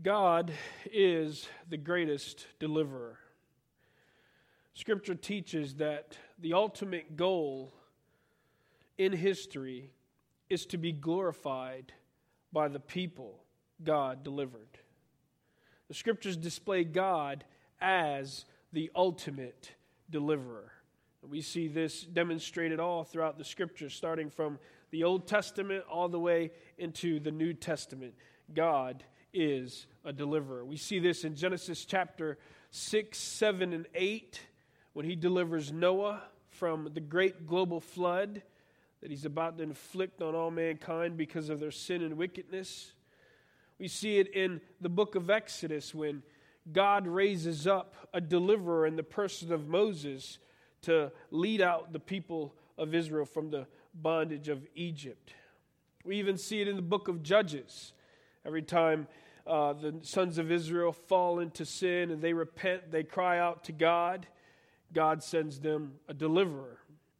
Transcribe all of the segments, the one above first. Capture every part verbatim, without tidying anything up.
God is the greatest deliverer. Scripture teaches that the ultimate goal in history is to be glorified by the people God delivered. The Scriptures display God as the ultimate deliverer. We see this demonstrated all throughout the Scriptures, starting from the Old Testament all the way into the New Testament. God is a deliverer. We see this in Genesis chapter six, seven, and eight, when he delivers Noah from the great global flood that he's about to inflict on all mankind because of their sin and wickedness. We see it in the book of Exodus when God raises up a deliverer in the person of Moses to lead out the people of Israel from the bondage of Egypt. We even see it in the book of Judges. Every time uh, the sons of Israel fall into sin and they repent, they cry out to God, God sends them a deliverer,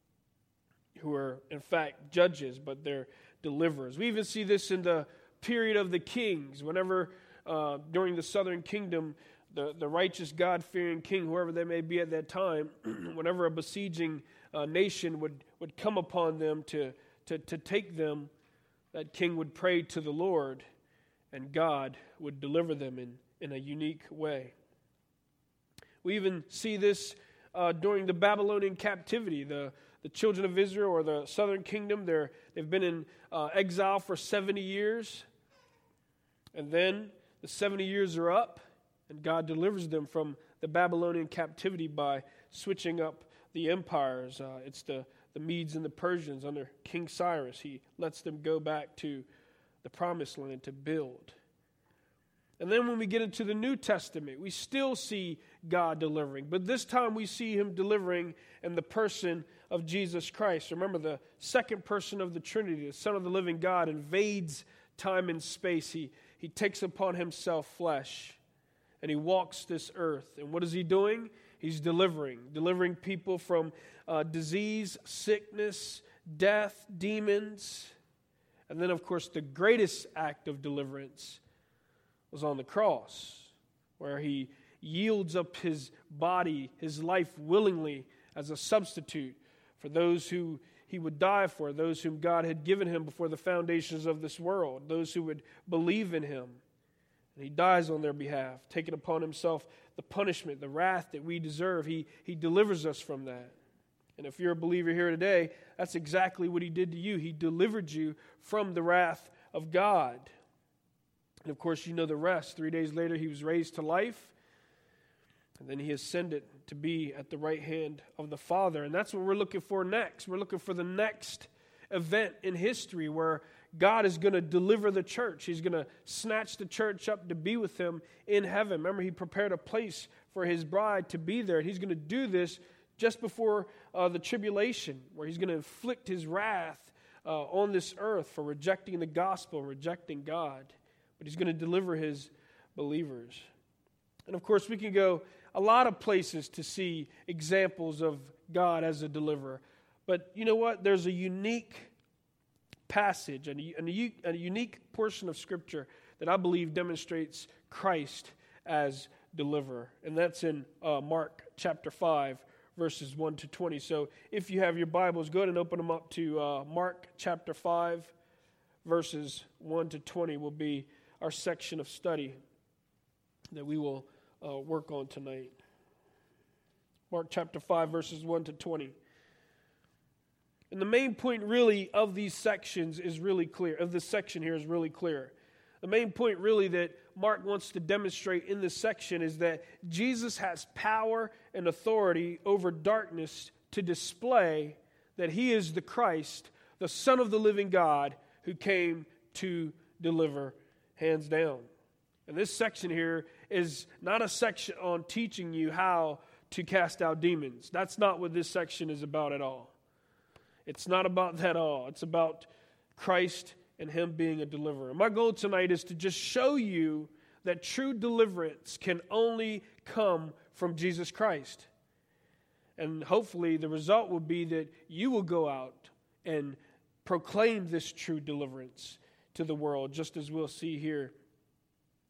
who are in fact judges, but they're deliverers. We even see this in the period of the kings. Whenever uh, during the southern kingdom, the, the righteous God-fearing king, whoever they may be at that time, whenever a besieging uh, nation would, would come upon them to, to, to take them, that king would pray to the Lord, and God would deliver them in, in a unique way. We even see this uh, during the Babylonian captivity. The, the children of Israel, or the southern kingdom, they're, they've been in uh, exile for seventy years. And then the seventy years are up, and God delivers them from the Babylonian captivity by switching up the empires. Uh, it's the, the Medes and the Persians under King Cyrus. He lets them go back to the promised land to build. And then when we get into the New Testament, we still see God delivering. But this time we see him delivering in the person of Jesus Christ. Remember, the second person of the Trinity, the Son of the living God, invades time and space. He, he takes upon himself flesh, and he walks this earth. And what is he doing? He's delivering. Delivering people from uh, disease, sickness, death, demons. And then, of course, the greatest act of deliverance was on the cross, where he yields up his body, his life willingly as a substitute for those who he would die for, those whom God had given him before the foundations of this world, those who would believe in him. And he dies on their behalf, taking upon himself the punishment, the wrath that we deserve. He, he delivers us from that. And if you're a believer here today, that's exactly what he did to you. He delivered you from the wrath of God. And of course, you know the rest. Three days later, he was raised to life. And then he ascended to be at the right hand of the Father. And that's what we're looking for next. We're looking for the next event in history where God is going to deliver the church. He's going to snatch the church up to be with him in heaven. Remember, he prepared a place for his bride to be there. And he's going to do this just before uh, the tribulation, where he's going to inflict his wrath uh, on this earth for rejecting the gospel, rejecting God. But he's going to deliver his believers. And of course, we can go a lot of places to see examples of God as a deliverer. But you know what? There's a unique passage, and a, a, a unique portion of Scripture that I believe demonstrates Christ as deliverer. And that's in uh, Mark chapter five, verses one to twenty. So if you have your Bibles, go ahead and open them up to uh, Mark chapter five, verses one to twenty will be our section of study that we will uh, work on tonight. Mark chapter five, verses one to twenty. And the main point really of these sections is really clear, of this section here is really clear. The main point really that Mark wants to demonstrate in this section is that Jesus has power and authority over darkness to display that he is the Christ, the Son of the living God, who came to deliver, hands down. And this section here is not a section on teaching you how to cast out demons. That's not what this section is about at all. It's not about that at all. It's about Christ and him being a deliverer. My goal tonight is to just show you that true deliverance can only come from Jesus Christ. And hopefully the result will be that you will go out and proclaim this true deliverance to the world, just as we'll see here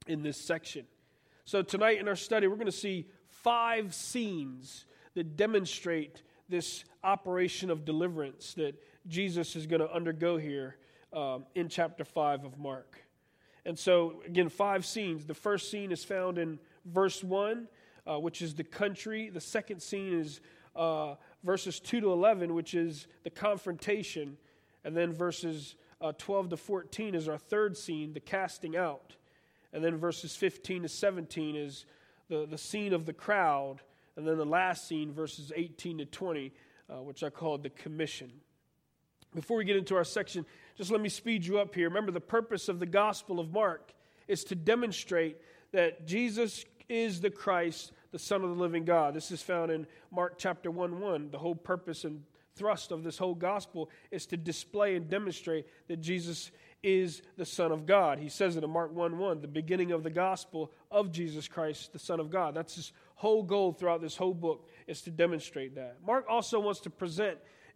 in this section. So tonight in our study, we're going to see five scenes that demonstrate this operation of deliverance that Jesus is going to undergo here um, in chapter five of Mark. And so, again, five scenes. The first scene is found in verse one, uh, which is the country. The second scene is uh, verses two to eleven, which is the confrontation. And then verses uh, twelve to fourteen is our third scene, the casting out. And then verses fifteen to seventeen is the, the scene of the crowd. And then the last scene, verses eighteen to twenty, uh, which I called the commission. Before we get into our section, just let me speed you up here. Remember, the purpose of the Gospel of Mark is to demonstrate that Jesus is the Christ, the Son of the living God. This is found in Mark chapter one one. The whole purpose and thrust of this whole gospel is to display and demonstrate that Jesus is the Son of God. He says it in Mark one one, the beginning of the gospel of Jesus Christ, the Son of God. That's his whole goal throughout this whole book, is to demonstrate that. Mark also wants to present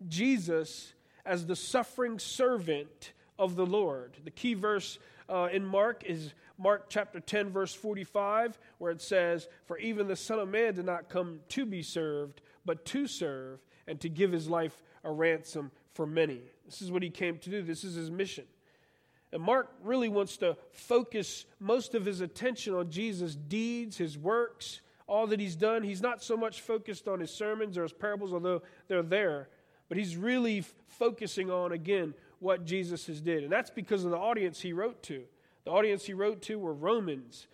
Jesus as the suffering servant of the Lord. The key verse uh, in Mark is Mark chapter ten, verse forty-five, where it says, "For even the Son of Man did not come to be served, but to serve, and to give his life a ransom for many." This is what he came to do. This is his mission. And Mark really wants to focus most of his attention on Jesus' deeds, his works, all that he's done. He's not so much focused on his sermons or his parables, although they're there, but he's really f- focusing on, again, what Jesus has did. And that's because of the audience he wrote to. The audience he wrote to were Romans.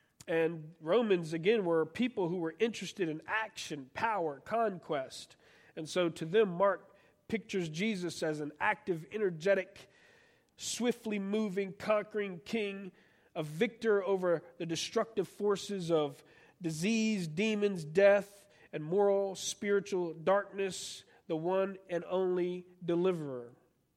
And Romans, again, were people who were interested in action, power, conquest. And so to them, Mark pictures Jesus as an active, energetic, swiftly moving, conquering king, a victor over the destructive forces of disease, demons, death, and moral, spiritual darkness, the one and only deliverer.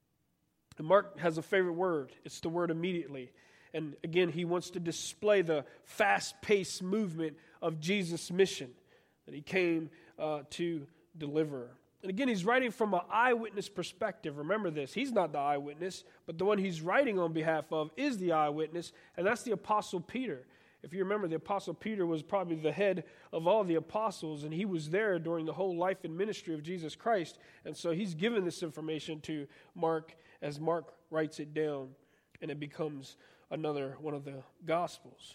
And Mark has a favorite word. It's the word immediately. And again, he wants to display the fast-paced movement of Jesus' mission, that he came uh, to deliver. And again, he's writing from an eyewitness perspective. Remember this, he's not the eyewitness, but the one he's writing on behalf of is the eyewitness, and that's the Apostle Peter. If you remember, the Apostle Peter was probably the head of all the apostles, and he was there during the whole life and ministry of Jesus Christ. And so he's given this information to Mark as Mark writes it down, and it becomes another one of the Gospels.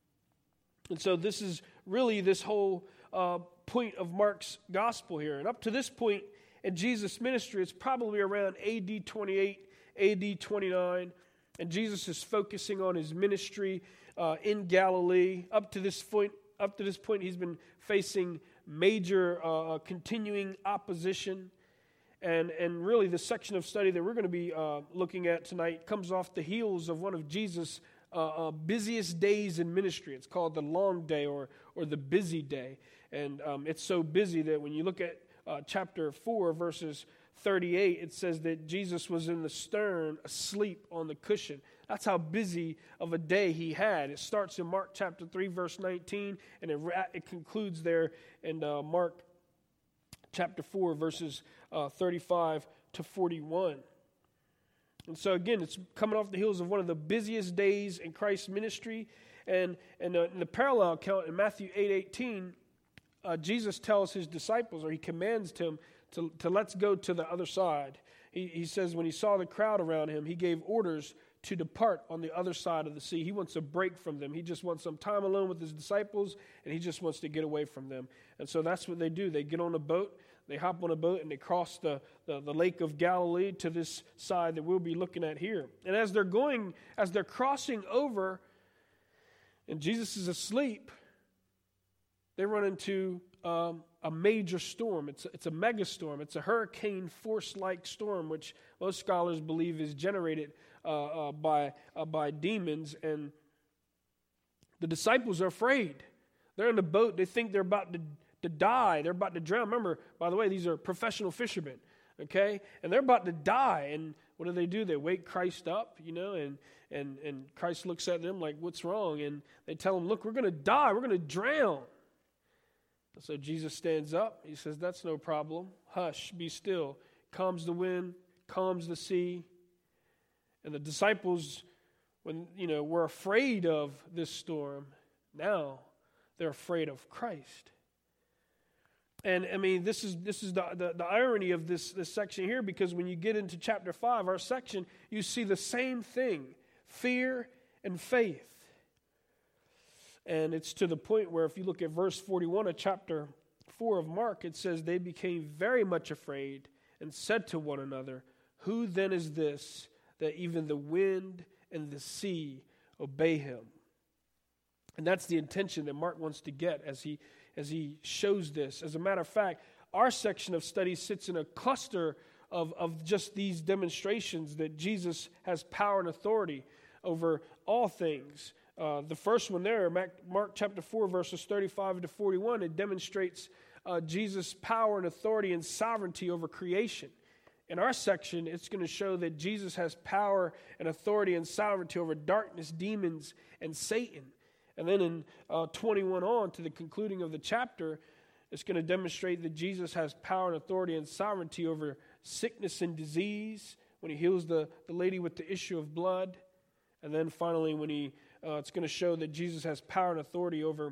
And so this is really this whole uh, point of Mark's Gospel here. And up to this point in Jesus' ministry, it's probably around A D twenty-eight, A D twenty-nine, and Jesus is focusing on his ministry Uh, in Galilee. Up to this point, up to this point, he's been facing major uh, continuing opposition, and and really the section of study that we're going to be uh, looking at tonight comes off the heels of one of Jesus' uh, uh, busiest days in ministry. It's called the long day or or the busy day, and um, it's so busy that when you look at uh, chapter four, verses thirty-eight, it says that Jesus was in the stern, asleep on the cushion. That's how busy of a day he had. It starts in Mark chapter three, verse nineteen, and it, it concludes there in uh, Mark chapter four, verses uh, thirty-five to forty-one. And so again, it's coming off the heels of one of the busiest days in Christ's ministry. And, and uh, in the parallel account in Matthew eight eighteen, uh, Jesus tells his disciples, or he commands them to, to let's go to the other side. He, he says when he saw the crowd around him, he gave orders to depart on the other side of the sea. He wants a break from them. He just wants some time alone with his disciples, and he just wants to get away from them. And so that's what they do. They get on a boat, they hop on a boat, and they cross the, the, the Lake of Galilee to this side that we'll be looking at here. And as they're going, as they're crossing over, and Jesus is asleep, they run into um, a major storm. It's a, it's a mega storm. It's a hurricane force-like storm, which most scholars believe is generated Uh, uh, by uh, by demons, and the disciples are afraid. They're in the boat. They think they're about to, to die. They're about to drown. Remember, by the way, these are professional fishermen, okay? And they're about to die. And what do they do? They wake Christ up, you know, and and and Christ looks at them like, "What's wrong?" And they tell him, "Look, we're going to die. We're going to drown." And so Jesus stands up. He says, "That's no problem. Hush, be still." Calms the wind, calms the sea. And the disciples when, you know, were afraid of this storm, now they're afraid of Christ. And I mean, this is this is the, the, the irony of this, this section here, because when you get into chapter five, our section, you see the same thing, fear and faith. And it's to the point where if you look at verse forty-one of chapter four of Mark, it says, they became very much afraid and said to one another, who then is this that even the wind and the sea obey him? And that's the intention that Mark wants to get as he as he shows this. As a matter of fact, our section of study sits in a cluster of, of just these demonstrations that Jesus has power and authority over all things. Uh, the first one there, Mark chapter four, verses thirty-five to forty-one, it demonstrates uh, Jesus' power and authority and sovereignty over creation. In our section, it's going to show that Jesus has power and authority and sovereignty over darkness, demons, and Satan. And then in uh, twenty-one on to the concluding of the chapter, it's going to demonstrate that Jesus has power and authority and sovereignty over sickness and disease when he heals the, the lady with the issue of blood. And then finally, when he uh, it's going to show that Jesus has power and authority over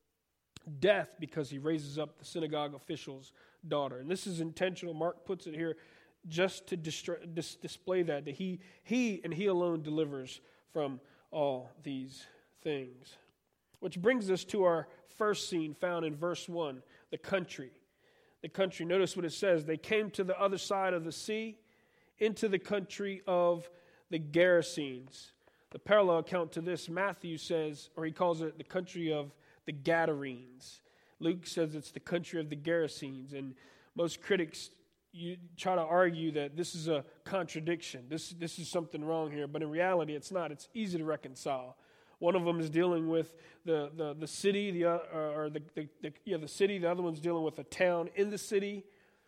death because he raises up the synagogue official's daughter. And this is intentional. Mark puts it here just to distra- dis- display that, that he, he and he alone delivers from all these things. Which brings us to our first scene found in verse one, the country. The country, notice what it says. They came to the other side of the sea, into the country of the Gerasenes. The parallel account to this, Matthew says, or he calls it the country of the Gadarenes. Luke says it's the country of the Gerasenes. And most critics you try to argue that this is a contradiction. This, this is something wrong here. But in reality, it's not. It's easy to reconcile. One of them is dealing with the, the, the city, the uh, or the, the, the yeah the city. The other one's dealing with a town in the city.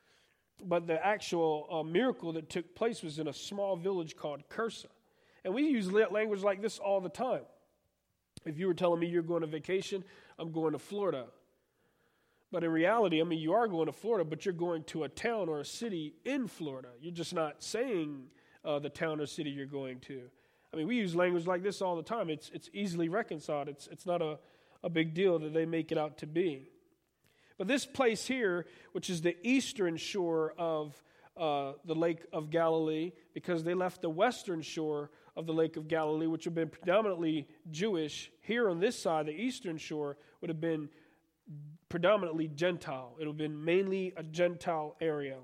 But the actual uh, miracle that took place was in a small village called Cursa. And we use language like this all the time. If you were telling me you're going on vacation, I'm going to Florida. But in reality, I mean, you are going to Florida, but you're going to a town or a city in Florida. You're just not saying uh, the town or city you're going to. I mean, we use language like this all the time. It's it's easily reconciled. It's it's not a, a big deal that they make it out to be. But this place here, which is the eastern shore of uh, the Lake of Galilee, because they left the western shore of the Lake of Galilee, which would have been predominantly Jewish. Here on this side, the eastern shore would have been predominantly Gentile. It would have been mainly a Gentile area.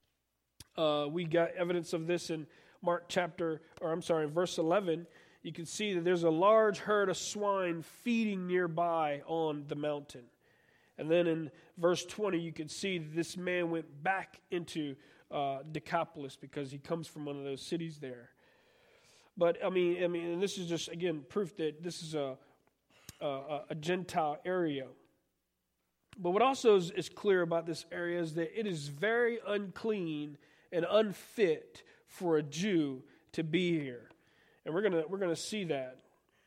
Uh, we got evidence of this in Mark chapter, or I'm sorry, verse eleven. You can see that there's a large herd of swine feeding nearby on the mountain. And then in verse twenty, you can see that this man went back into uh, Decapolis because he comes from one of those cities there. But I mean, I mean, and this is just again proof that this is a a, a Gentile area. But what also is, is clear about this area is that it is very unclean and unfit for a Jew to be here, and we're gonna we're gonna see that.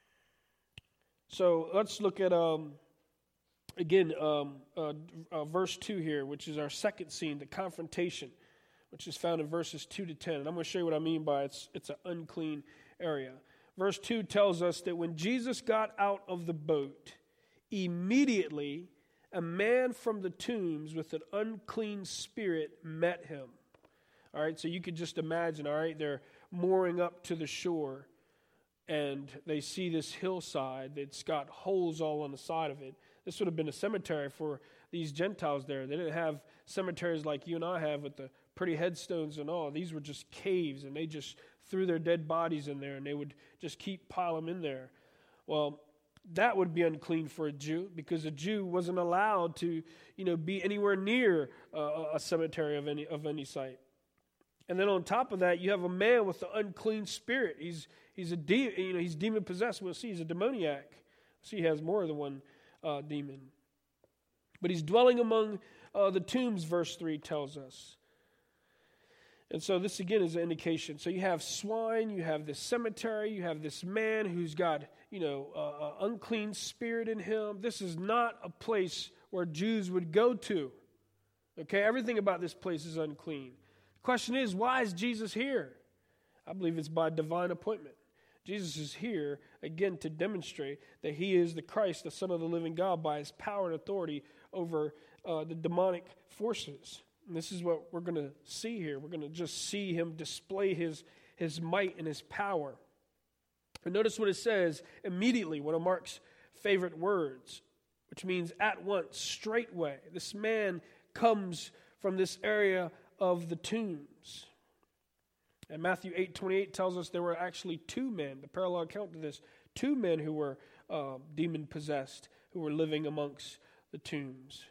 So let's look at um, again um, uh, uh, verse two here, which is our second scene, the confrontation, which is found in verses two to ten. And I'm going to show you what I mean by it's it's an unclean area. Verse two tells us that when Jesus got out of the boat, immediately a man from the tombs with an unclean spirit met him. All right, so you could just imagine, all right, they're mooring up to the shore, and they see this hillside that's got holes all on the side of it. This would have been a cemetery for these Gentiles there. They didn't have cemeteries like you and I have with the pretty headstones and all. These were just caves, and they just threw their dead bodies in there, and they would just keep piling them in there. Well, that would be unclean for a Jew, because a Jew wasn't allowed to, you know, be anywhere near uh, a cemetery of any of any site. And then on top of that, you have a man with the unclean spirit. He's he's a de- you know he's demon possessed. We'll see he's a demoniac. We'll see he has more than one uh, demon. But he's dwelling among uh, the tombs. Verse three tells us. And so this again is an indication. So you have swine, you have this cemetery, you have this man who's got you know uh, uh, unclean spirit in him. This is not a place where Jews would go to. Okay, everything about this place is unclean. Question is, why is Jesus here? I believe it's by divine appointment. Jesus is here, again, to demonstrate that he is the Christ, the Son of the living God, by his power and authority over uh, the demonic forces. And this is what we're going to see here. We're going to just see him display his, his might and his power. And notice what it says immediately, one of Mark's favorite words, which means at once, straightway. This man comes from this area of the tombs. And Matthew eight twenty-eight tells us there were actually two men, the parallel account to this, two men who were uh, demon-possessed, who were living amongst the tombs.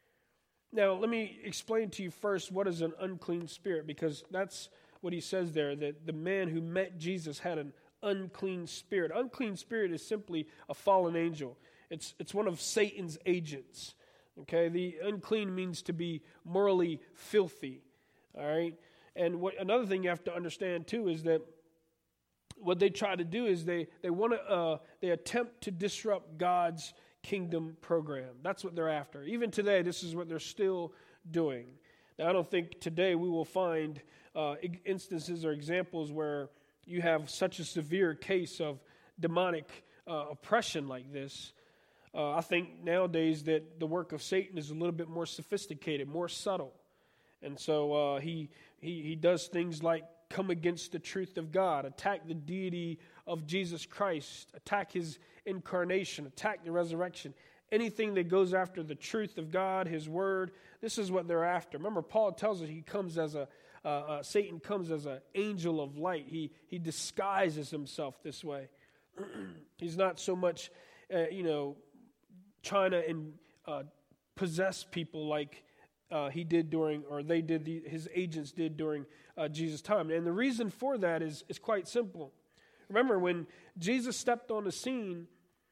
Now, let me explain to you first what is an unclean spirit, because that's what he says there, that the man who met Jesus had an unclean spirit. Unclean spirit is simply a fallen angel. It's, it's one of Satan's agents. Okay, the unclean means to be morally filthy. All right, and what another thing you have to understand too is that what they try to do is they they want to uh, they attempt to disrupt God's kingdom program. That's what they're after. Even today, this is what they're still doing. Now, I don't think today we will find uh, instances or examples where you have such a severe case of demonic uh, oppression like this. Uh, I think nowadays that the work of Satan is a little bit more sophisticated, more subtle. And so uh, he, he he does things like come against the truth of God, attack the deity of Jesus Christ, attack his incarnation, attack the resurrection. Anything that goes after the truth of God, his word, this is what they're after. Remember, Paul tells us he comes as a, uh, uh, Satan comes as an angel of light. He, he disguises himself this way. He's not so much, uh, you know, trying to in, uh, possess people like Uh, he did during, or they did, the, his agents did during uh, Jesus' time. And the reason for that is, is quite simple. Remember, when Jesus stepped on the scene,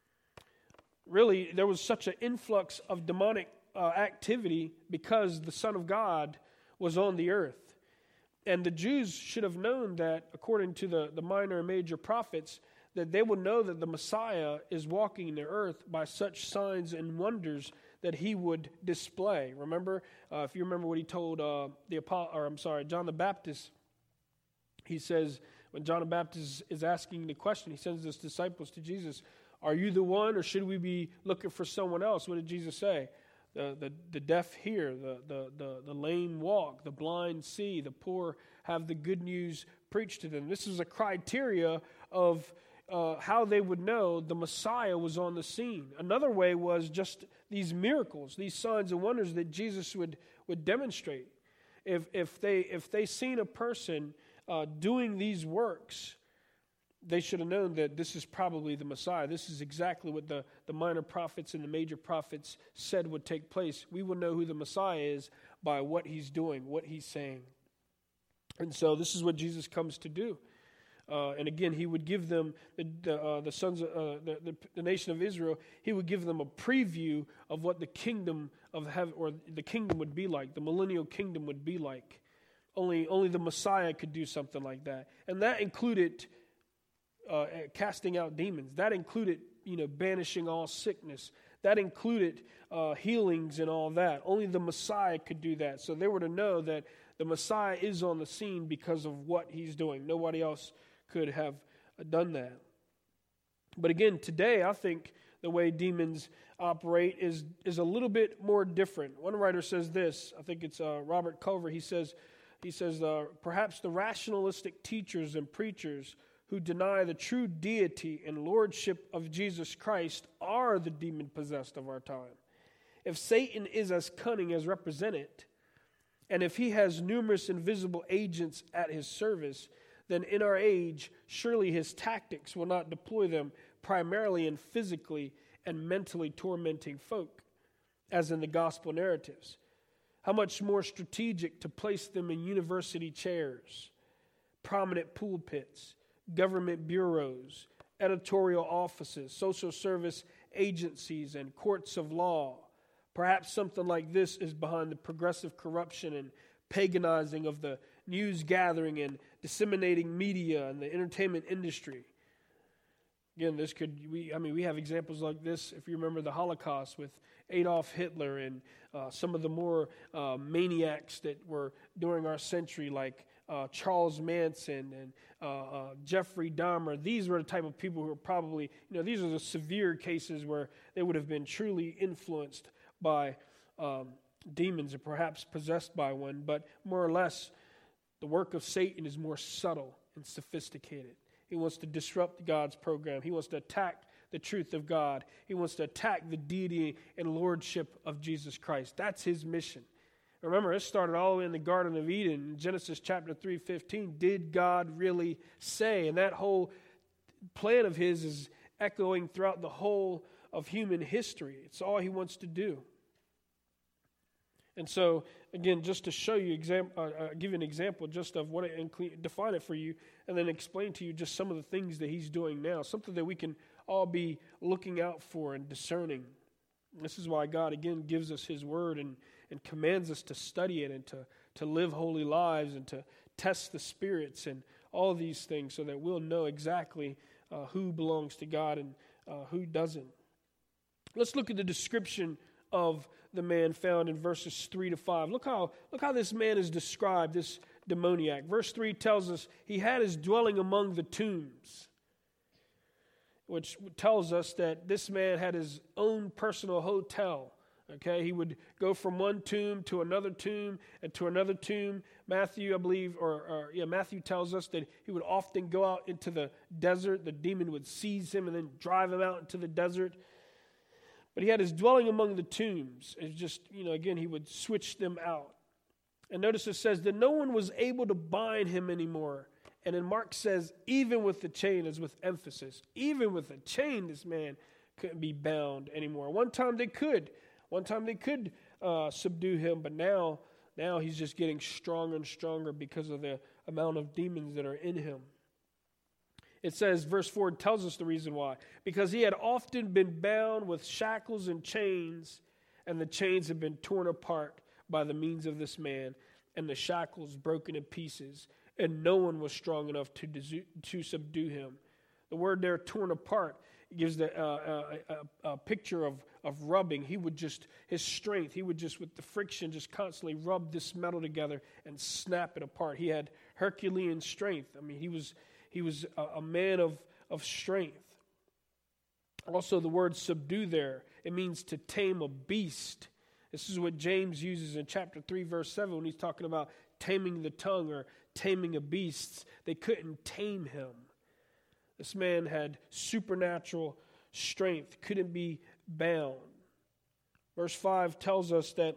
really, there was such an influx of demonic uh, activity because the Son of God was on the earth. And the Jews should have known that, according to the, the minor and major prophets, that they would know that the Messiah is walking the earth by such signs and wonders that he would display. Remember, uh, if you remember what he told uh, the apostle, or I'm sorry, John the Baptist, he says, when John the Baptist is asking the question, he sends his disciples to Jesus, are you the one, or should we be looking for someone else? What did Jesus say? The, the, the deaf hear, the, the, the, the lame walk, the blind see, the poor have the good news preached to them. This is a criteria of uh, how they would know the Messiah was on the scene. Another way was just these miracles, these signs and wonders that Jesus would, would demonstrate. If, if they if they seen a person uh, doing these works, they should have known that this is probably the Messiah. This is exactly what the, the minor prophets and the major prophets said would take place. We will know who the Messiah is by what he's doing, what he's saying. And so this is what Jesus comes to do. Uh, and again, he would give them, the the, uh, the sons, of, uh, the, the the nation of Israel, he would give them a preview of what the kingdom of heaven, or the kingdom would be like, the millennial kingdom would be like. Only, only the Messiah could do something like that. And that included uh, casting out demons. That included, you know, banishing all sickness. That included uh, healings and all that. Only the Messiah could do that. So they were to know that the Messiah is on the scene because of what he's doing. Nobody else could have done that. But again, today, I think the way demons operate is, is a little bit more different. One writer says this, I think it's uh, Robert Culver, he says, he says, uh, perhaps the rationalistic teachers and preachers who deny the true deity and lordship of Jesus Christ are the demon-possessed of our time. If Satan is as cunning as represented, and if he has numerous invisible agents at his service, then in our age, surely his tactics will not deploy them primarily in physically and mentally tormenting folk, as in the gospel narratives. How much more strategic to place them in university chairs, prominent pulpits, government bureaus, editorial offices, social service agencies, and courts of law. Perhaps something like this is behind the progressive corruption and paganizing of the news gathering and disseminating media and the entertainment industry. Again, this could, we, I mean, we have examples like this, if you remember the Holocaust with Adolf Hitler and uh, some of the more uh, maniacs that were during our century, like uh, Charles Manson and uh, uh, Jeffrey Dahmer. These were the type of people who were probably, you know, these are the severe cases where they would have been truly influenced by um, demons or perhaps possessed by one. But more or less, the work of Satan is more subtle and sophisticated. He wants to disrupt God's program. He wants to attack the truth of God. He wants to attack the deity and lordship of Jesus Christ. That's his mission. Remember, it started all the way in the Garden of Eden. In Genesis chapter three fifteen, did God really say? And that whole plan of his is echoing throughout the whole of human history. It's all he wants to do. And so, again, just to show you, exam- uh, uh, give you an example just of what it include, define it for you, and then explain to you just some of the things that he's doing now, something that we can all be looking out for and discerning. This is why God, again, gives us his word and, and commands us to study it and to, to live holy lives and to test the spirits and all these things so that we'll know exactly uh, who belongs to God and uh, who doesn't. Let's look at the description of the man found in verses three to five. Look how, look how this man is described, this demoniac. Verse three tells us he had his dwelling among the tombs, which tells us that this man had his own personal hotel. Okay, he would go from one tomb to another tomb and to another tomb. Matthew, I believe, or, or yeah, Matthew tells us that he would often go out into the desert. The demon would seize him and then drive him out into the desert. But he had his dwelling among the tombs. It's just, you know, again, he would switch them out. And notice it says that no one was able to bind him anymore. And then Mark says, even with the chain, as with emphasis, even with a chain, this man couldn't be bound anymore. One time they could. One time they could uh, subdue him, but now, now he's just getting stronger and stronger because of the amount of demons that are in him. It says, verse four tells us the reason why. Because he had often been bound with shackles and chains, and the chains had been torn apart by the means of this man, and the shackles broken in pieces, and no one was strong enough to, to subdue him. The word there, torn apart, gives the, uh, a, a, a picture of, of rubbing. He would just, his strength, he would just, with the friction, just constantly rub this metal together and snap it apart. He had Herculean strength. I mean, he was he was a, a man of, of strength. Also, the word subdue there, it means to tame a beast. This is what James uses in chapter three, verse seven, when he's talking about taming the tongue or taming a beast. They couldn't tame him. This man had supernatural strength, couldn't be bound. Verse five tells us that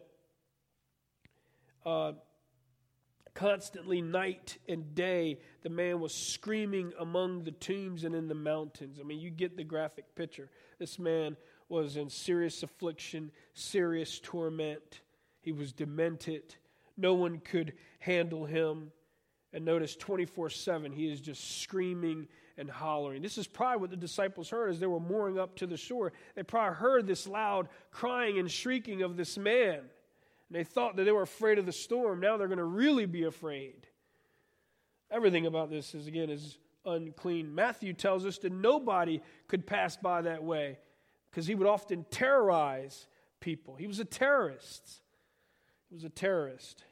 uh, constantly, night and day, the man was screaming among the tombs and in the mountains. I mean, you get the graphic picture. This man was in serious affliction, serious torment. He was demented. No one could handle him. And notice twenty-four seven, he is just screaming and hollering. This is probably what the disciples heard as they were mooring up to the shore. They probably heard this loud crying and shrieking of this man. And they thought that they were afraid of the storm. Now they're going to really be afraid. Everything about this is, again, is unclean. Matthew tells us that nobody could pass by that way because he would often terrorize people. He was a terrorist. He was a terrorist.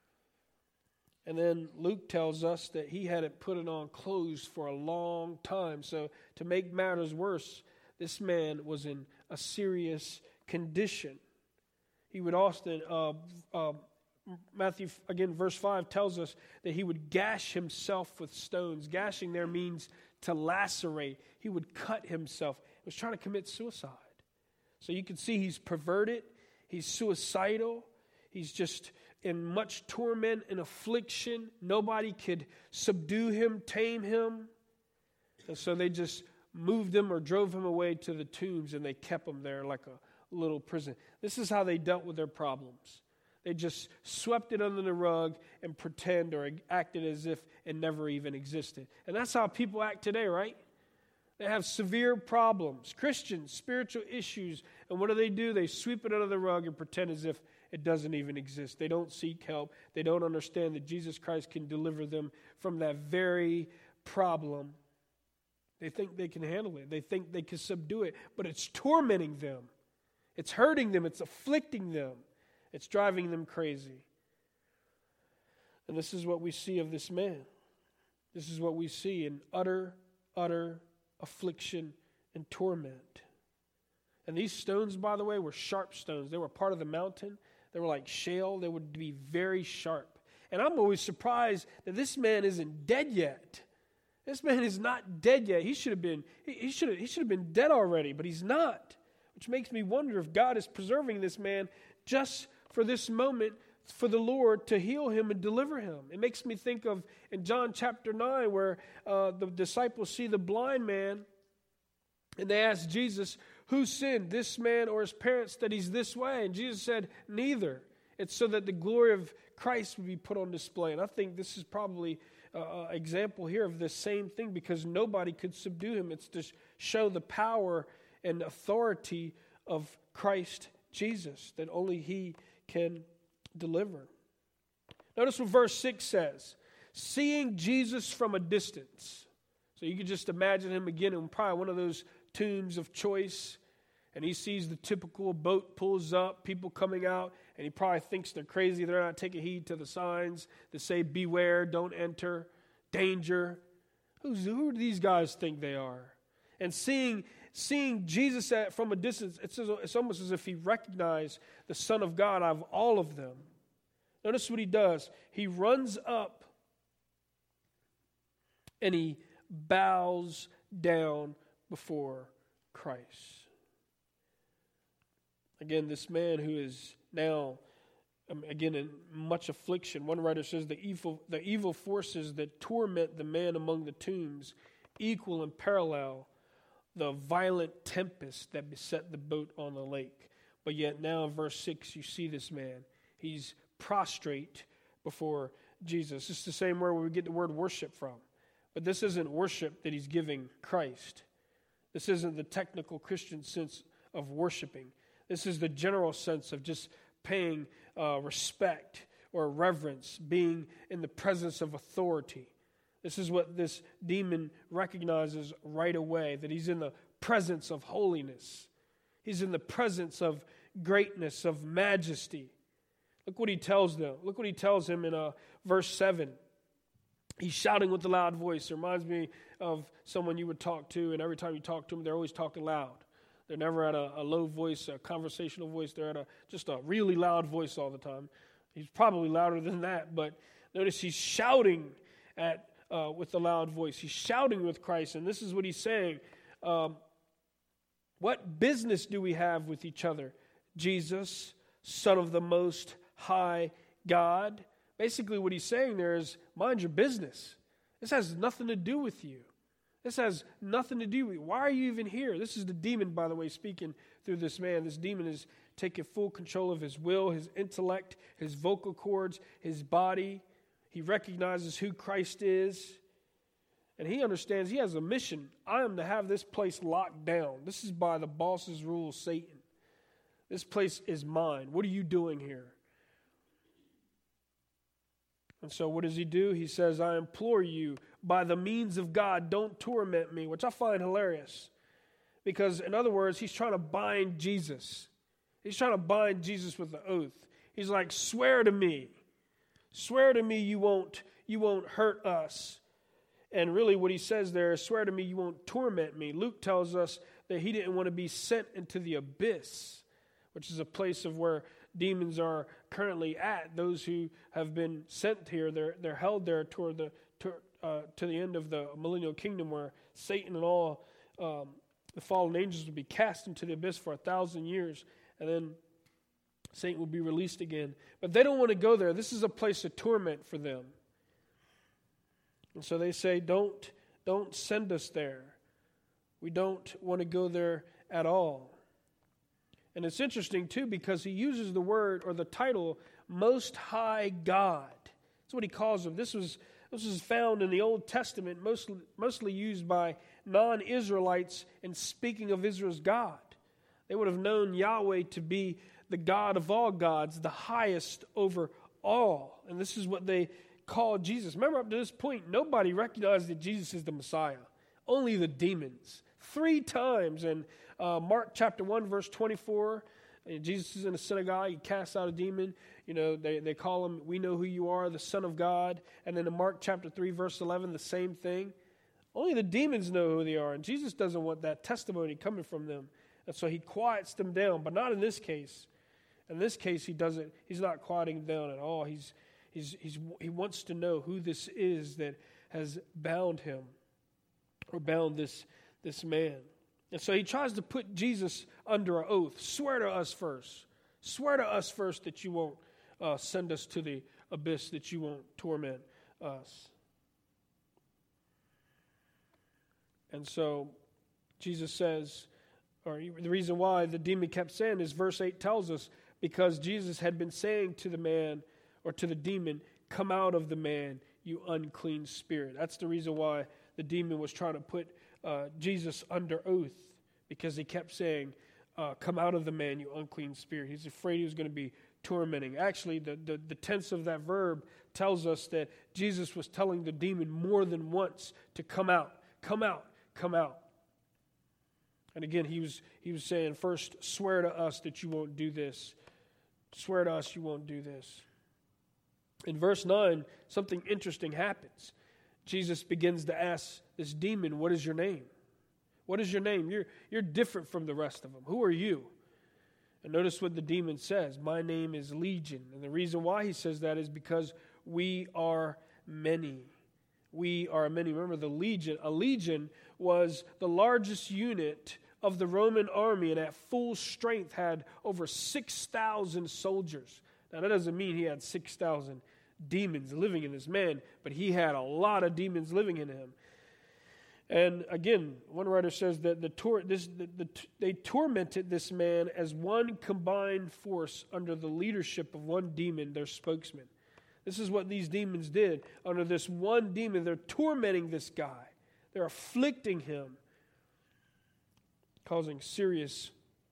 And then Luke tells us that he hadn't put it on clothes for a long time. So to make matters worse, this man was in a serious condition. He would often, uh, uh, Matthew, again, verse five tells us that he would gash himself with stones. Gashing there means to lacerate. He would cut himself. He was trying to commit suicide. So you can see he's perverted. He's suicidal. He's just in much torment and affliction. Nobody could subdue him, tame him. And so they just moved him or drove him away to the tombs, and they kept him there like a little prison. This is how they dealt with their problems. They just swept it under the rug and pretend or acted as if it never even existed. And that's how people act today, right? They have severe problems, Christians, spiritual issues, and what do they do? They sweep it under the rug and pretend as if it doesn't even exist. They don't seek help. They don't understand that Jesus Christ can deliver them from that very problem. They think they can handle it. They think they can subdue it, but it's tormenting them. It's hurting them. It's afflicting them. It's driving them crazy. And this is what we see of this man. This is what we see in utter, utter affliction and torment. And these stones, by the way, were sharp stones. They were part of the mountain. They were like shale. They would be very sharp. And I'm always surprised that this man isn't dead yet. This man is not dead yet. He should have been, he, he should have, he should have been dead already, but he's not. Which makes me wonder if God is preserving this man just for this moment, for the Lord to heal him and deliver him. It makes me think of in John chapter nine where uh, the disciples see the blind man and they ask Jesus, who sinned, this man or his parents, that he's this way? And Jesus said, neither. It's so that the glory of Christ would be put on display. And I think this is probably an uh, example here of the same thing, because nobody could subdue him. It's to show the power and authority of Christ Jesus, that only he can deliver. Notice what verse six says. Seeing Jesus from a distance. So you could just imagine him again in probably one of those tombs of choice, and he sees the typical boat pulls up, people coming out, and he probably thinks they're crazy. They're not taking heed to the signs that say, beware, don't enter, danger. Who's, who do these guys think they are? And seeing seeing Jesus at, from a distance, it's, it's almost as if he recognized the Son of God out of all of them. Notice what he does. He runs up and he bows down before Christ. Again, this man who is now, um, again, in much affliction. One writer says the evil, the evil forces that torment the man among the tombs equal and parallel the violent tempest that beset the boat on the lake. But yet now in verse six, you see this man. He's prostrate before Jesus. It's the same word where we get the word worship from. But this isn't worship that he's giving Christ. This isn't the technical Christian sense of worshiping. This is the general sense of just paying uh, respect or reverence, being in the presence of authority. This is what this demon recognizes right away, that he's in the presence of holiness. He's in the presence of greatness, of majesty. Look what he tells them. Look what he tells him in uh, verse seven. He's shouting with a loud voice. It reminds me of someone you would talk to, and every time you talk to them, they're always talking loud. They're never at a, a low voice, a conversational voice. They're at a just a really loud voice all the time. He's probably louder than that, but notice he's shouting at Uh, with a loud voice. He's shouting with Christ, and this is what he's saying. Um, what business do we have with each other? Jesus, Son of the Most High God. Basically what he's saying there is, mind your business. This has nothing to do with you. This has nothing to do with you. Why are you even here? This is the demon, by the way, speaking through this man. This demon is taking full control of his will, his intellect, his vocal cords, his body. He recognizes who Christ is, and he understands he has a mission. I am to have this place locked down. This is by the boss's rule, Satan. This place is mine. What are you doing here? And so what does he do? He says, I implore you, by the means of God, don't torment me, which I find hilarious. Because, in other words, he's trying to bind Jesus. He's trying to bind Jesus with the oath. He's like, swear to me. Swear to me you won't, you won't hurt us. And really what he says there is, swear to me you won't torment me. Luke tells us that he didn't want to be sent into the abyss, which is a place of where demons are currently at. Those who have been sent here, they're, they're held there toward the, to, uh, to the end of the millennial kingdom, where Satan and all um, the fallen angels will be cast into the abyss for a thousand years. And then Satan will be released again. But they don't want to go there. This is a place of torment for them. And so they say, don't, don't send us there. We don't want to go there at all. And it's interesting, too, because he uses the word or the title, Most High God. That's what he calls him. This was, this was found in the Old Testament, mostly, mostly used by non-Israelites in speaking of Israel's God. They would have known Yahweh to be the God of all gods, the highest over all. And this is what they call Jesus. Remember, up to this point, nobody recognized that Jesus is the Messiah. Only the demons. Three times in uh, Mark chapter one, verse twenty-four, And Jesus is in a synagogue. He casts out a demon. You know, they, they call him, we know who you are, the Son of God. And then in Mark chapter three, verse eleven, the same thing. Only the demons know who they are. And Jesus doesn't want that testimony coming from them. And so he quiets them down, but not in this case. In this case, he doesn't, he's not quieting them down at all. He's, he's, he's, he wants to know who this is that has bound him or bound this, this man. And so he tries to put Jesus under an oath. Swear to us first. Swear to us first that you won't uh, send us to the abyss, that you won't torment us. And so Jesus says, or the reason why the demon kept saying is verse eight tells us, because Jesus had been saying to the man or to the demon, come out of the man, you unclean spirit. That's the reason why the demon was trying to put uh, Jesus under oath, because he kept saying, uh, come out of the man, you unclean spirit. He's afraid he was going to be tormenting. Actually, the, the, the tense of that verb tells us that Jesus was telling the demon more than once to come out, come out, come out. And again, he was he was saying, first, swear to us that you won't do this. Swear to us you won't do this. In verse nine, something interesting happens. Jesus begins to ask this demon, what is your name? What is your name? You're, you're different from the rest of them. Who are you? And notice what the demon says. My name is Legion. And the reason why he says that is because we are many. We are many. Remember, the legion. A legion was the largest unit of the Roman army, and at full strength had over six thousand soldiers. Now, that doesn't mean he had six thousand demons living in this man, but he had a lot of demons living in him. And again, one writer says that the, tor- this, the, the they tormented this man as one combined force under the leadership of one demon, their spokesman. This is what these demons did. Under this one demon, they're tormenting this guy. They're afflicting him, causing serious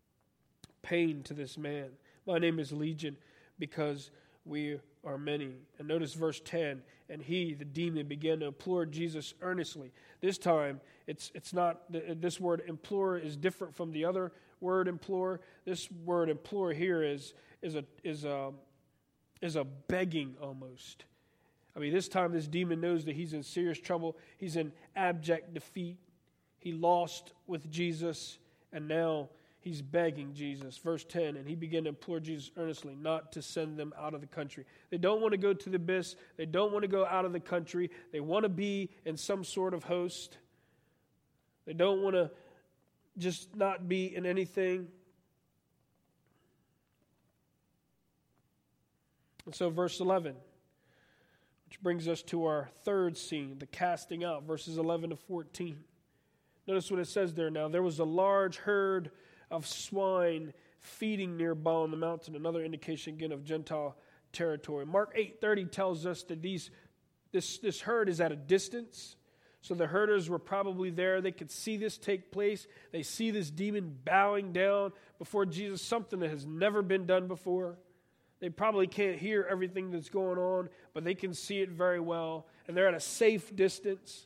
pain to this man. My name is Legion because we are many. And notice verse ten. And he, the demon, began to implore Jesus earnestly. This time, it's it's not, this word implore is different from the other word implore. This word implore here is is a is a is a begging almost. I mean, this time this demon knows that he's in serious trouble. He's in abject defeat. He lost with Jesus, and now he's begging Jesus. Verse ten, and he began to implore Jesus earnestly not to send them out of the country. They don't want to go to the abyss. They don't want to go out of the country. They want to be in some sort of host. They don't want to just not be in anything. And so verse eleven, which brings us to our third scene, the casting out, verses eleven to fourteen. Notice what it says there now. There was a large herd of swine feeding nearby on the mountain, another indication again of Gentile territory. Mark eight thirty tells us that these this, this herd is at a distance. So the herders were probably there. They could see this take place. They see this demon bowing down before Jesus, something that has never been done before. They probably can't hear everything that's going on, but they can see it very well. And they're at a safe distance.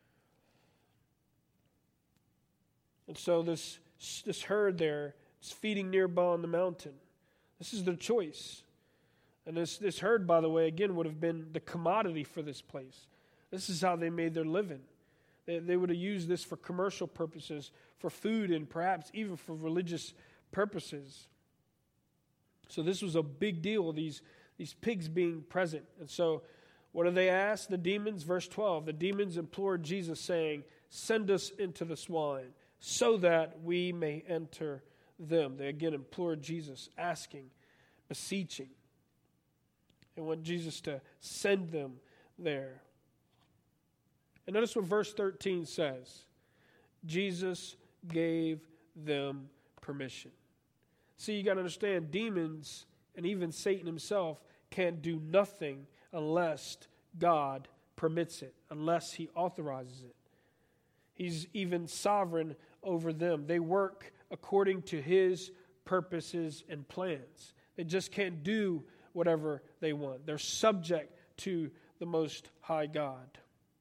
And so this, this herd there is feeding nearby on the mountain. This is their choice. And this, this herd, by the way, again, would have been the commodity for this place. This is how they made their living. They, they would have used this for commercial purposes, for food, and perhaps even for religious purposes. So this was a big deal, these, these pigs being present. And so what do they ask? The demons, verse twelve, the demons implored Jesus, saying, send us into the swine, so that we may enter them. They again implored Jesus, asking, beseeching. They want Jesus to send them there. And notice what verse thirteen says. Jesus gave them permission. See, you got to understand, demons and even Satan himself can't do nothing unless God permits it, unless he authorizes it. He's even sovereign over them. They work according to his purposes and plans. They just can't do whatever they want. They're subject to the Most High God.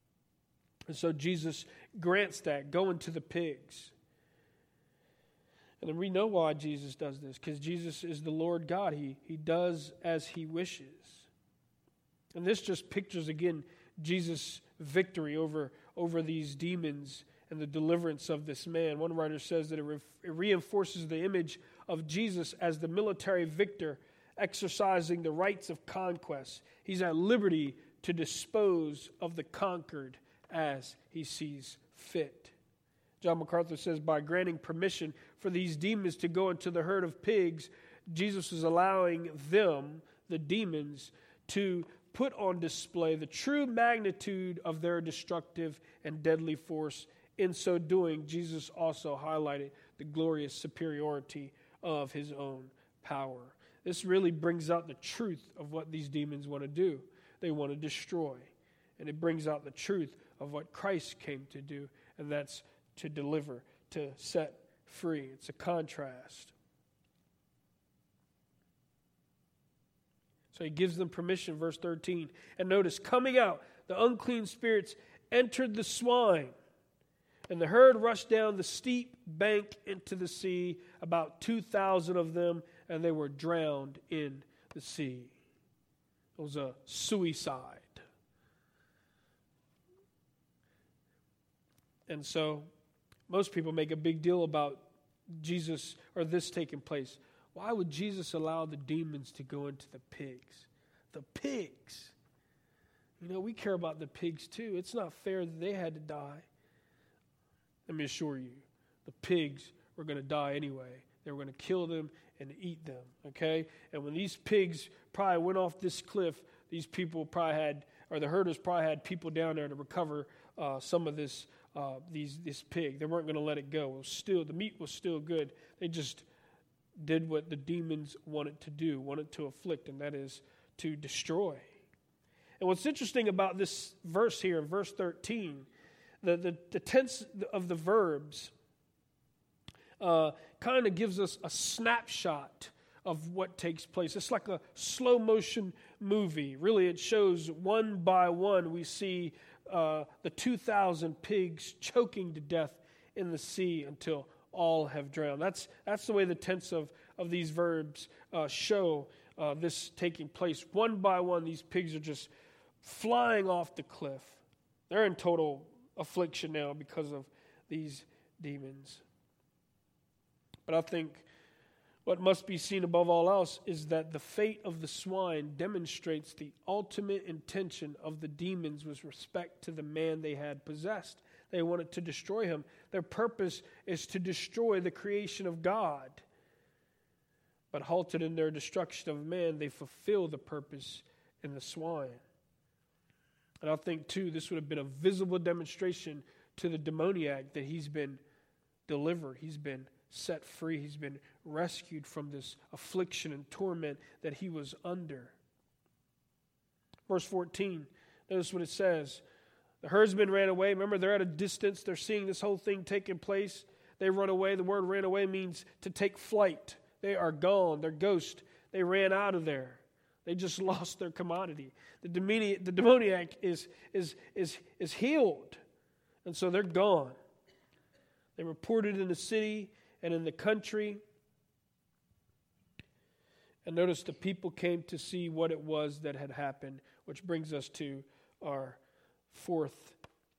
And so Jesus grants that, going to the pigs. And then we know why Jesus does this, because Jesus is the Lord God. He, he does as he wishes. And this just pictures, again, Jesus' victory over, over these demons and the deliverance of this man. One writer says that it, re- it reinforces the image of Jesus as the military victor exercising the rights of conquest. He's at liberty to dispose of the conquered as he sees fit. John MacArthur says, by granting permission for these demons to go into the herd of pigs, Jesus is allowing them, the demons, to put on display the true magnitude of their destructive and deadly force. In so doing, Jesus also highlighted the glorious superiority of his own power. This really brings out the truth of what these demons want to do. They want to destroy. And it brings out the truth of what Christ came to do, and that's to deliver, to set free. It's a contrast. So he gives them permission, verse thirteen. And notice, coming out, the unclean spirits entered the swine, and the herd rushed down the steep bank into the sea, about two thousand of them, and they were drowned in the sea. It was a suicide. And so, most people make a big deal about Jesus or this taking place. Why would Jesus allow the demons to go into the pigs? The pigs. You know, we care about the pigs too. It's not fair that they had to die. Let me assure you, the pigs were going to die anyway. They were going to kill them and eat them, okay? And when these pigs probably went off this cliff, these people probably had, or the herders probably had people down there to recover uh, some of this Uh, these this pig. They weren't going to let it go. It was still, the meat was still good. They just did what the demons wanted to do, wanted to afflict, and that is to destroy. And what's interesting about this verse here in verse thirteen, the, the, the tense of the verbs uh, kind of gives us a snapshot of what takes place. It's like a slow motion movie. Really, it shows one by one we see Uh, the two thousand pigs choking to death in the sea until all have drowned. That's that's the way the tense of, of these verbs uh, show uh, this taking place. One by one, these pigs are just flying off the cliff. They're in total affliction now because of these demons. But I think what must be seen above all else is that the fate of the swine demonstrates the ultimate intention of the demons with respect to the man they had possessed. They wanted to destroy him. Their purpose is to destroy the creation of God. But halted in their destruction of man, they fulfill the purpose in the swine. And I think, too, this would have been a visible demonstration to the demoniac that he's been delivered. He's been set free. He's been rescued from this affliction and torment that he was under. Verse fourteen, notice what it says. The herdsmen ran away. Remember, they're at a distance. They're seeing this whole thing taking place. They run away. The word ran away means to take flight. They are gone. They're ghost. They ran out of there. They just lost their commodity. The demoniac, the demoniac is, is, is, is healed. And so they're gone. They reported in the city and in the country. And notice the people came to see what it was that had happened, which brings us to our fourth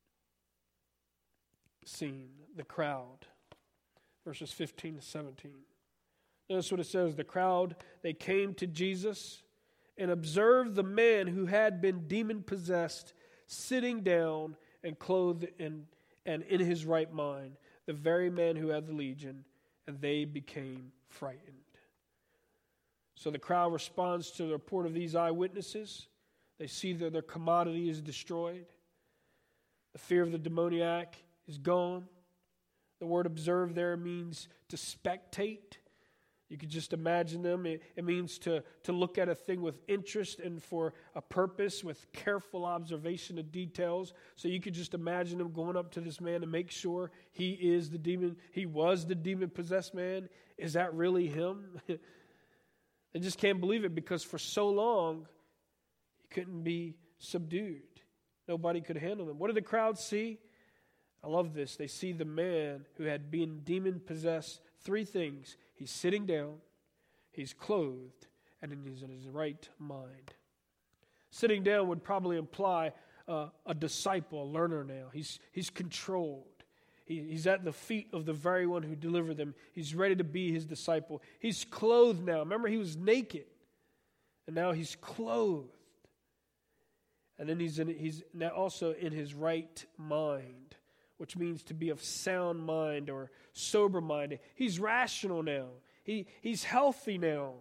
scene, the crowd. Verses fifteen to seventeen. Notice what it says. The crowd, they came to Jesus and observed the man who had been demon-possessed sitting down and clothed in, and in his right mind, the very man who had the legion, and they became frightened. So the crowd responds to the report of these eyewitnesses. They see that their commodity is destroyed. The fear of the demoniac is gone. The word observe there means to spectate. You could just imagine them. It, it means to, to look at a thing with interest and for a purpose, with careful observation of details. So you could just imagine them going up to this man to make sure he is the demon. He was the demon-possessed man. Is that really him? They just can't believe it because for so long he couldn't be subdued. Nobody could handle him. What did the crowd see? I love this. They see the man who had been demon-possessed Three things. He's sitting down, he's clothed, and he's in his right mind. Sitting down would probably imply uh, a disciple, a learner now. He's, he's controlled. He, he's at the feet of the very one who delivered them. He's ready to be his disciple. He's clothed now. Remember, he was naked, and now he's clothed. And then he's in, he's now also in his right mind, which means to be of sound mind or sober-minded. He's rational now. He, he's healthy now.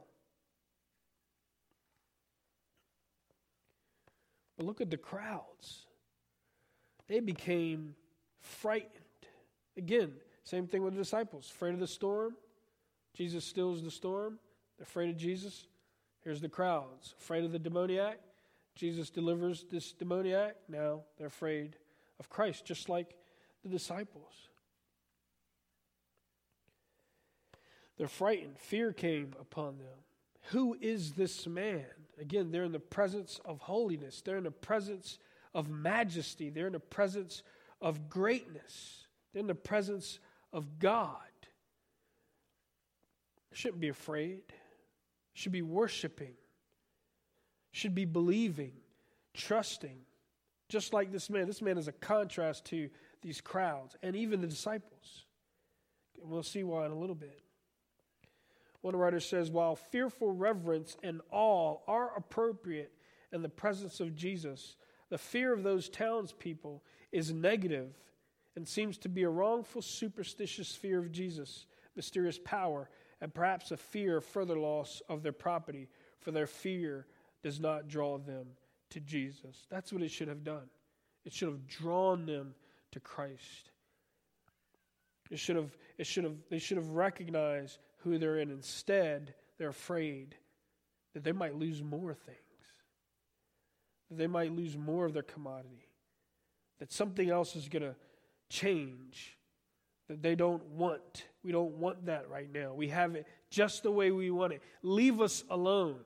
But look at the crowds. They became frightened. Again, same thing with the disciples. Afraid of the storm. Jesus stills the storm. They're afraid of Jesus. Here's the crowds. Afraid of the demoniac. Jesus delivers this demoniac. Now they're afraid of Christ, just like the disciples. They're frightened. Fear came upon them. Who is this man? Again, they're in the presence of holiness. They're in the presence of majesty. They're in the presence of greatness. They're in the presence of God. They shouldn't be afraid. Should be worshiping. Should be believing, trusting. Just like this man. This man is a contrast to these crowds and even the disciples. And we'll see why in a little bit. One writer says, while fearful reverence and awe are appropriate in the presence of Jesus, the fear of those townspeople is negative and seems to be a wrongful, superstitious fear of Jesus, mysterious power, and perhaps a fear of further loss of their property, for their fear does not draw them to Jesus. That's what it should have done. It should have drawn them to Christ. It should have, it should have, they should have recognized who they're in. Instead, they're afraid that they might lose more things, that they might lose more of their commodity, that something else is going to change, that they don't want. We don't want that right now. We have it just the way we want it. Leave us alone.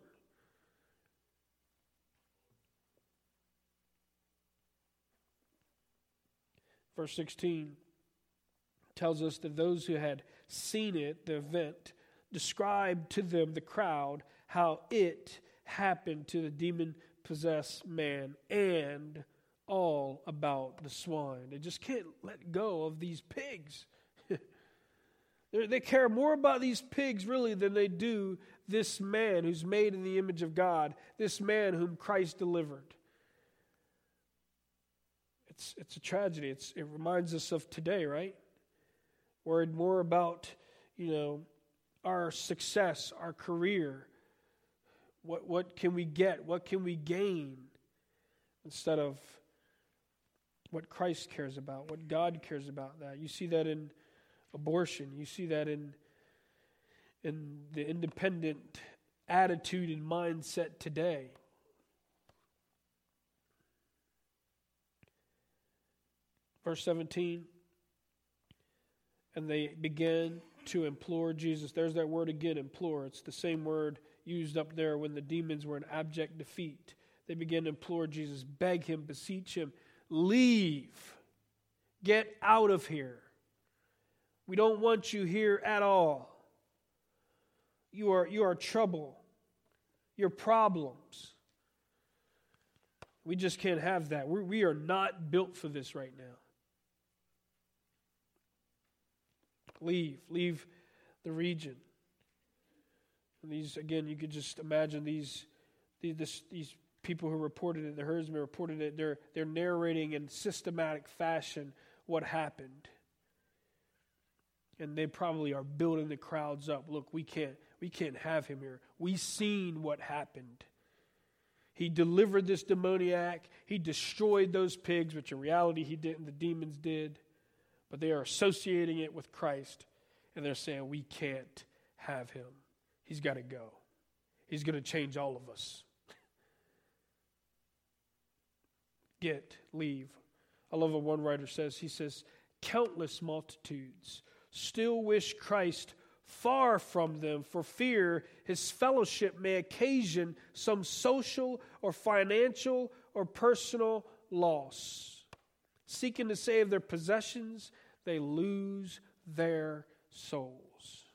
Verse sixteen tells us that those who had seen it, the event, described to them, the crowd, how it happened to the demon-possessed man and all about the swine. They just can't let go of these pigs. They care more about these pigs, really, than they do this man who's made in the image of God, this man whom Christ delivered. It's, it's a tragedy. It's, it reminds us of today, right? Worried more about, you know, our success, our career. What what can we get? What can we gain? Instead of what Christ cares about, what God cares about. That you see that in abortion. You see that in in the independent attitude and mindset today. Verse seventeen. And they began to implore Jesus. There's that word again, implore. It's the same word used up there when the demons were in abject defeat. They began to implore Jesus, beg him, beseech him, leave. Get out of here. We don't want you here at all. You are, you are trouble. You're problems. We just can't have that. We're, we are not built for this right now. Leave. Leave the region. And these, again, you could just imagine these, these, this, these people who reported it, the herdsmen reported it, they're, they're narrating in systematic fashion what happened. And they probably are building the crowds up. Look, we can't, we can't have him here. We've seen what happened. He delivered this demoniac. He destroyed those pigs, which in reality he didn't, the demons did. But they are associating it with Christ, and they're saying, we can't have him. He's got to go. He's going to change all of us. Get, leave. I love what one writer says. He says, countless multitudes still wish Christ far from them for fear his fellowship may occasion some social or financial or personal loss. Seeking to save their possessions, they lose their souls.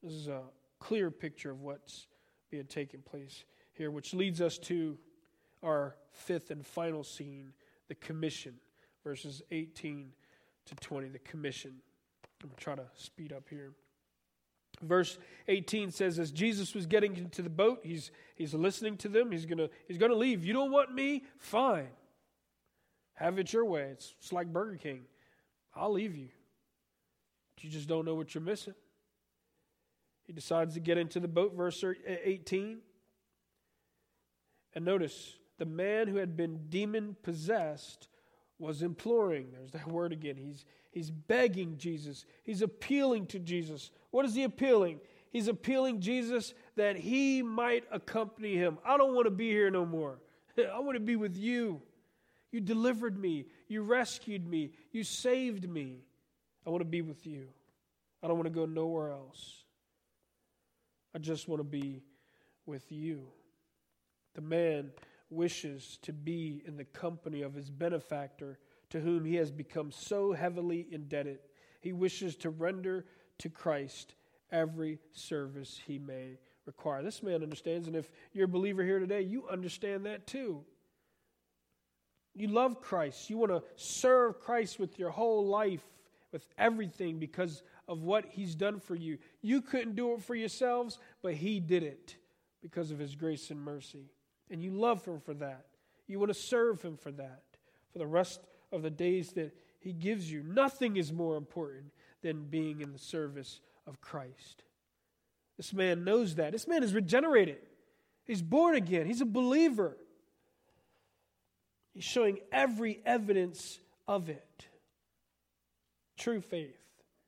This is a clear picture of what's being taken place here, which leads us to our fifth and final scene, the commission, verses eighteen to twenty, the commission. I'm going to try to speed up here. Verse eighteen says, as Jesus was getting into the boat, he's he's listening to them. He's gonna he's gonna leave. You don't want me? Fine. Have it your way. It's, it's like Burger King. I'll leave you. But you just don't know what you're missing. He decides to get into the boat, verse eighteen. And notice, the man who had been demon-possessed was imploring. There's that word again. He's, he's begging Jesus. He's appealing to Jesus. What is he appealing? He's appealing Jesus that he might accompany him. I don't want to be here no more. I want to be with you. You delivered me. You rescued me. You saved me. I want to be with you. I don't want to go nowhere else. I just want to be with you. The man wishes to be in the company of his benefactor, to whom he has become so heavily indebted. He wishes to render to Christ every service he may require. This man understands, and if you're a believer here today, you understand that too. You love Christ. You want to serve Christ with your whole life, with everything, because of what he's done for you. You couldn't do it for yourselves, but he did it because of his grace and mercy. And you love him for that. You want to serve him for that, for the rest of the days that he gives you. Nothing is more important than being in the service of Christ. This man knows that. This man is regenerated. He's born again. He's a believer. He's showing every evidence of it. True faith.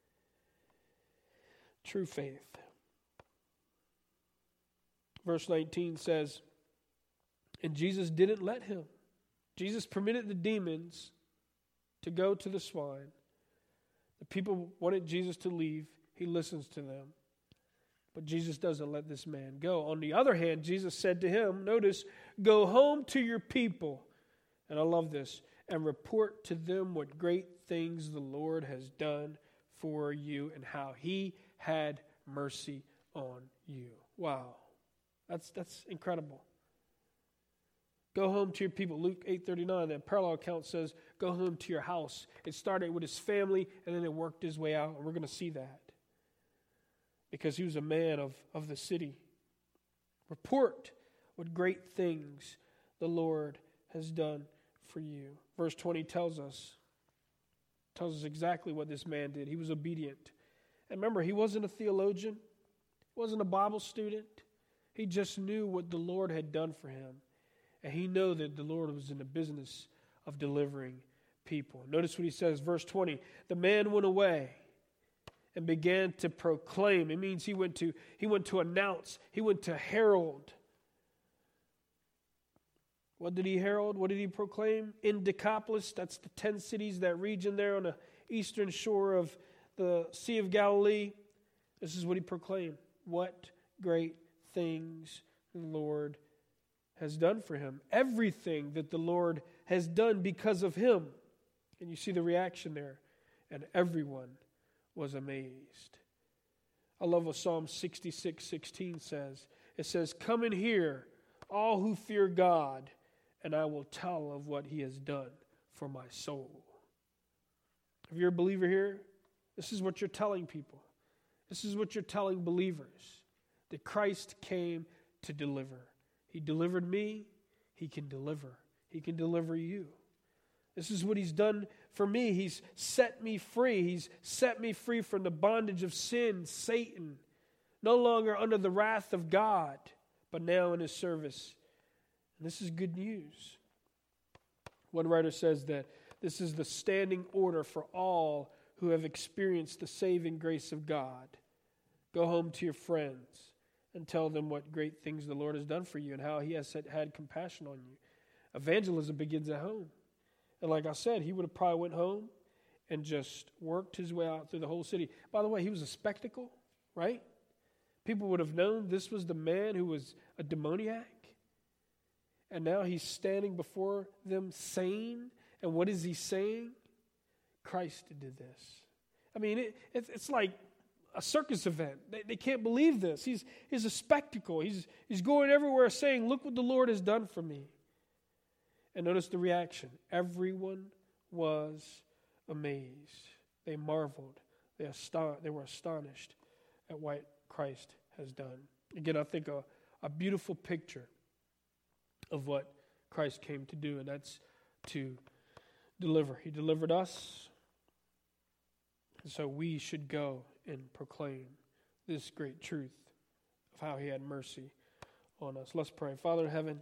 True faith. Verse nineteen says, and Jesus didn't let him. Jesus permitted the demons to go to the swine. The people wanted Jesus to leave. He listens to them. But Jesus doesn't let this man go. On the other hand, Jesus said to him, notice, go home to your people. And I love this. And report to them what great things the Lord has done for you and how he had mercy on you. Wow. That's that's incredible. Go home to your people. Luke eight thirty-nine, that parallel account says, go home to your house. It started with his family, and then it worked his way out, and we're going to see that. Because he was a man of, of the city. Report what great things the Lord has done for you. Verse twenty tells us, tells us exactly what this man did. He was obedient. And remember, he wasn't a theologian. He wasn't a Bible student. He just knew what the Lord had done for him. And he knew that the Lord was in the business of delivering people. Notice what he says, verse twenty. The man went away and began to proclaim. It means he went to, he went to announce. He went to herald. What did he herald? What did he proclaim? In Decapolis, that's the ten cities, that region there on the eastern shore of the Sea of Galilee. This is what he proclaimed. What great things the Lord has done for him. Everything that the Lord has done because of him. And you see the reaction there. And everyone was amazed. I love what Psalm sixty-six sixteen says. It says, come and hear, all who fear God, and I will tell of what he has done for my soul. If you're a believer here, this is what you're telling people. This is what you're telling believers. That Christ came to deliver. He delivered me. He can deliver. He can deliver you. This is what he's done for me. He's set me free. He's set me free from the bondage of sin, Satan. No longer under the wrath of God, but now in his service. And this is good news. One writer says that this is the standing order for all who have experienced the saving grace of God. Go home to your friends and tell them what great things the Lord has done for you and how he has had compassion on you. Evangelism begins at home. And like I said, he would have probably went home and just worked his way out through the whole city. By the way, he was a spectacle, right? People would have known this was the man who was a demoniac. And now he's standing before them sane. And what is he saying? Christ did this. I mean, it, it, it's like a circus event. They, they can't believe this. He's, he's a spectacle. He's, he's going everywhere saying, look what the Lord has done for me. And notice the reaction. Everyone was amazed. They marveled. They, aston- they were astonished at what Christ has done. Again, I think a, a beautiful picture of what Christ came to do, and that's to deliver. He delivered us, and so we should go and proclaim this great truth of how he had mercy on us. Let's pray. Father in heaven,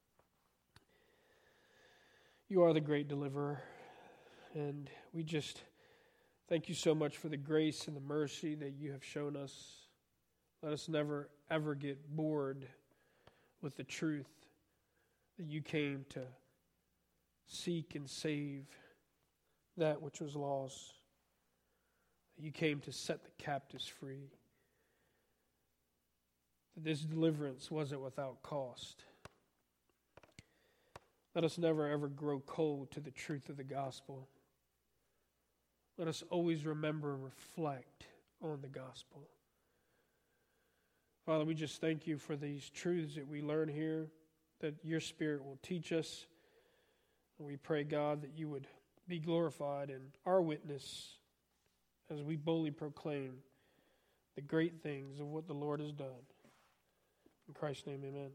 you are the great deliverer, and we just thank you so much for the grace and the mercy that you have shown us. Let us never, ever get bored with the truth that you came to seek and save that which was lost. You came to set the captives free. That this deliverance wasn't without cost. Let us never ever grow cold to the truth of the gospel. Let us always remember and reflect on the gospel. Father, we just thank you for these truths that we learn here, that your Spirit will teach us. And we pray, God, that you would be glorified in our witness as we boldly proclaim the great things of what the Lord has done. In Christ's name, amen.